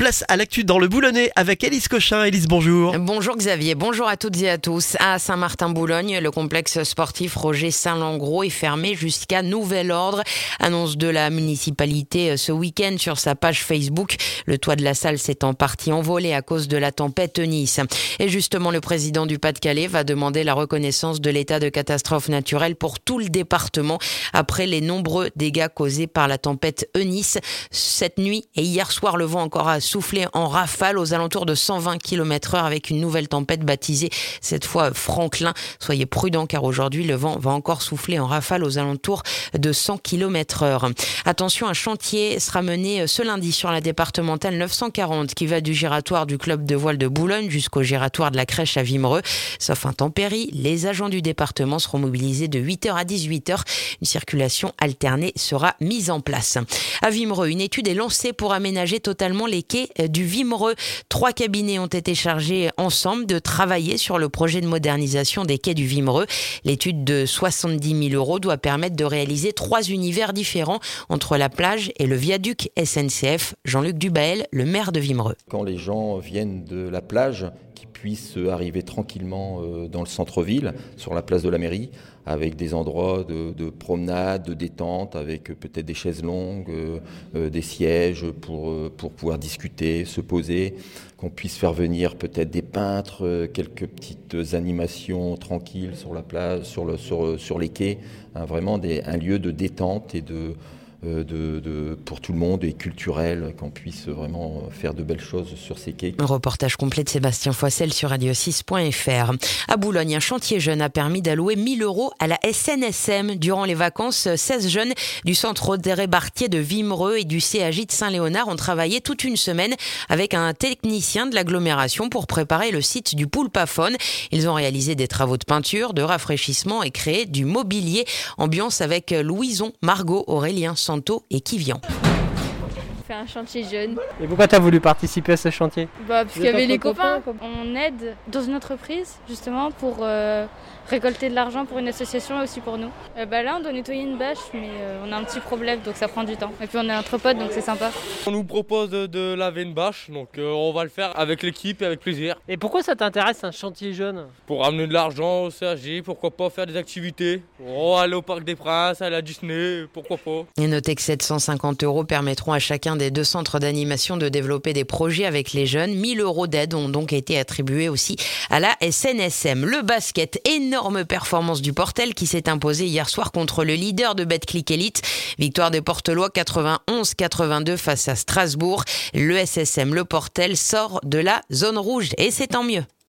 Place à l'actu dans le Boulonnais avec Élise Cochin. Élise, bonjour. Bonjour Xavier, bonjour à toutes et à tous. À Saint-Martin-Boulogne, le complexe sportif Roger Saint-Langros est fermé jusqu'à nouvel ordre. Annonce de la municipalité ce week-end sur sa page Facebook. Le toit de la salle s'est en partie envolé à cause de la tempête Eunice. Et justement, le président du Pas-de-Calais va demander la reconnaissance de l'état de catastrophe naturelle pour tout le département après les nombreux dégâts causés par la tempête Eunice. Cette nuit et hier soir, le vent encore a soufflé en rafale aux alentours de 120 km/h avec une nouvelle tempête baptisée cette fois Franklin. Soyez prudents car aujourd'hui le vent va encore souffler en rafale aux alentours de 100 km/h. Attention, un chantier sera mené ce lundi sur la départementale 940 qui va du giratoire du club de voile de Boulogne jusqu'au giratoire de la crèche à Wimereux. Sauf intempéries, les agents du département seront mobilisés de 8h à 18h. Une circulation alternée sera mise en place. À Wimereux, une étude est lancée pour aménager totalement les quais du Wimereux. 3 cabinets ont été chargés ensemble de travailler sur le projet de modernisation des quais du Wimereux. L'étude de 70 000 € doit permettre de réaliser 3 univers différents entre la plage et le viaduc SNCF. Jean-Luc Dubaël, le maire de Wimereux. Quand les gens viennent de la plage, qu'ils puissent arriver tranquillement dans le centre-ville, sur la place de la mairie, avec des endroits de promenade, de détente, avec peut-être des chaises longues, des sièges pour pouvoir discuter, se poser, qu'on puisse faire venir peut-être des peintres, quelques petites animations tranquilles sur la plage, sur les quais, hein, vraiment un lieu de détente et pour tout le monde et culturel, qu'on puisse vraiment faire de belles choses sur ces quais. Un reportage complet de Sébastien Foissel sur radio6.fr. À Boulogne, un chantier jeune a permis d'allouer 1 000 € à la SNSM. Durant les vacances, 16 jeunes du centre Audrey Bartier de Wimereux et du CAJ de Saint-Léonard ont travaillé toute une semaine avec un technicien de l'agglomération pour préparer le site du Poulpaphone. Ils ont réalisé des travaux de peinture, de rafraîchissement et créé du mobilier. Ambiance avec Louison, Margot, Aurélien, Santo et Kivian. On fait un chantier jeune. Et pourquoi tu as voulu participer à ce chantier ? Parce qu'il y avait les copains. On aide dans une entreprise justement pour récolter de l'argent pour une association et aussi pour nous. Là on doit nettoyer une bâche mais on a un petit problème donc ça prend du temps. Et puis on est entre potes donc c'est sympa. On nous propose de laver une bâche donc on va le faire avec l'équipe et avec plaisir. Et pourquoi ça t'intéresse un chantier jeune ? Pour ramener de l'argent au CAJ, pourquoi pas faire des activités. Aller au Parc des Princes, aller à Disney, pourquoi pas. Et notez que 750 € permettront à chacun des 2 centres d'animation de développer des projets avec les jeunes. 1 000 € d'aide ont donc été attribués aussi à la SNSM. Le basket, énorme performance du Portel qui s'est imposé hier soir contre le leader de Betclic Elite. Victoire des Portelois 91-82 face à Strasbourg. Le SSM, le Portel, sort de la zone rouge et c'est tant mieux.